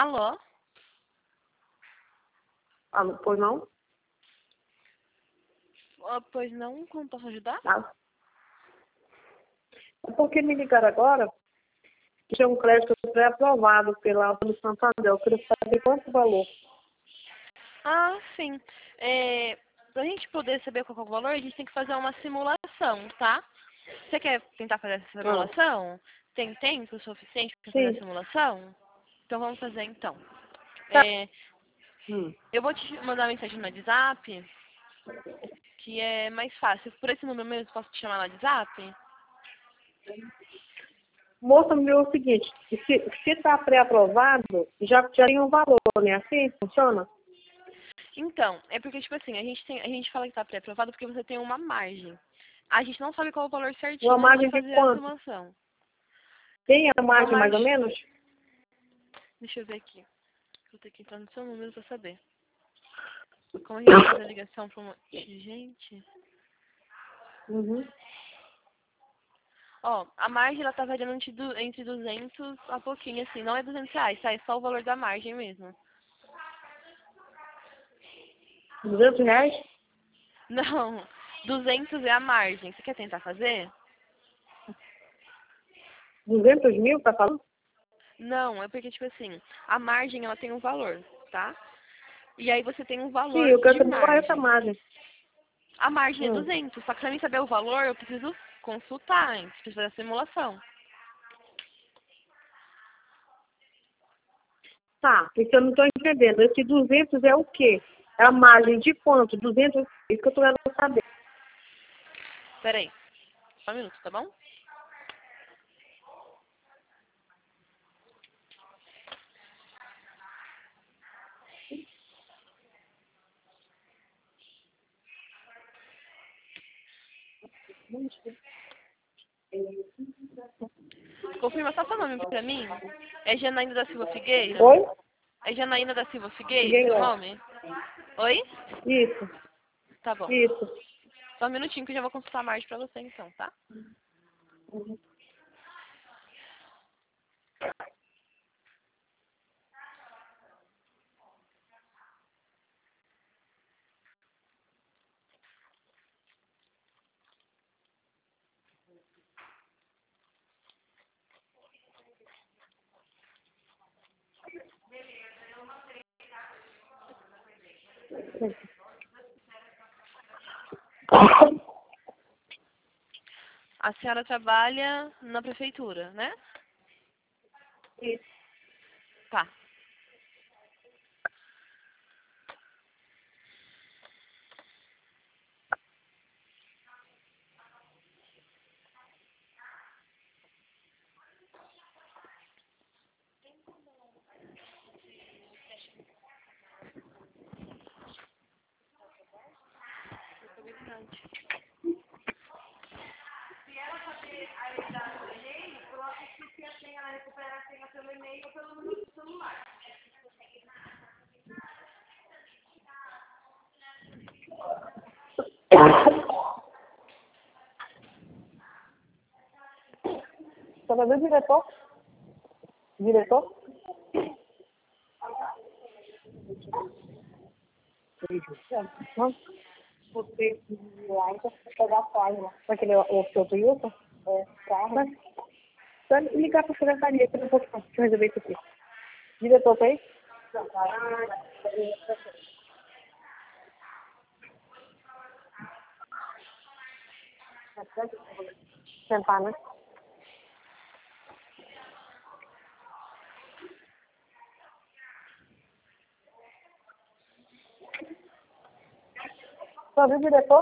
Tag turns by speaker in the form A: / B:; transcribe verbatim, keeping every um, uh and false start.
A: Alô?
B: Alô, pois não?
A: Ah, pois não, como posso ajudar?
B: Ah. É porque me ligaram agora que tinha um crédito pré-aprovado pela pelo Santander. Eu queria saber quanto o valor.
A: Ah, sim. É, pra gente poder saber qual é o valor, a gente tem que fazer uma simulação, tá? Você quer tentar fazer essa
B: Ah,
A: simulação? Tem tempo suficiente para fazer a
B: sim.
A: simulação? Então vamos fazer então.
B: Tá.
A: É,
B: Hum.
A: eu vou te mandar uma mensagem no WhatsApp, que é mais fácil. Por esse número mesmo, posso te chamar no WhatsApp?
B: Moça, me deu o seguinte, se está pré-aprovado, já, já tem um valor, né? Assim funciona?
A: Então, é porque, tipo assim, a gente, tem, a gente fala que tá pré-aprovado porque você tem uma margem. A gente não sabe qual é o valor
B: Uma
A: certinho antes de
B: margem de
A: fazer a
B: quanto?
A: simulação.
B: Tem a
A: Uma
B: margem mais ou
A: margem...
B: menos?
A: Deixa eu ver aqui. Vou ter que entrar no seu número pra saber. Como a gente faz a ligação pra um monte de gente...
B: Uhum.
A: Ó, a margem, ela tá variando entre, du- entre duzentos a pouquinho, assim. Não é duzentos reais, tá? É só o valor da margem mesmo.
B: duzentos reais?
A: Não, duzentos é a margem. Você quer tentar fazer?
B: duzentos mil, tá falando?
A: Não, é porque, tipo assim, a margem, ela tem um valor, tá? E aí você tem um
B: Sim,
A: valor
B: eu quero
A: de
B: saber qual é essa
A: margem.
B: margem.
A: A margem é
B: Hum.
A: duzentos, só que pra mim saber o valor, eu preciso consultar antes, preciso fazer a simulação.
B: Tá, porque eu não estou entendendo. Esse duzentos é o quê? É a margem de quanto? duzentos? Isso que eu estou querendo saber.
A: Pera aí, só um minuto, tá bom? Confirma só seu nome pra mim. É Janaína da Silva Figueira?
B: Oi?
A: É Janaína da Silva Figueira,
B: Ninguém
A: seu
B: lá.
A: nome? Oi?
B: Isso,
A: Tá bom.
B: isso.
A: Só um minutinho que eu já vou consultar a margem pra você então, tá? A senhora trabalha na prefeitura, né?
B: Isso.
A: Tá.
B: Só vai ver o diretor? Diretor? Não. Você lá e pegar a página. Aquele o seu Toyota? É, carro. Mas, só ligar para a secretaria que eu não posso resolver isso aqui. Diretor, tá aí? Sentar, né? Só viu o diretor?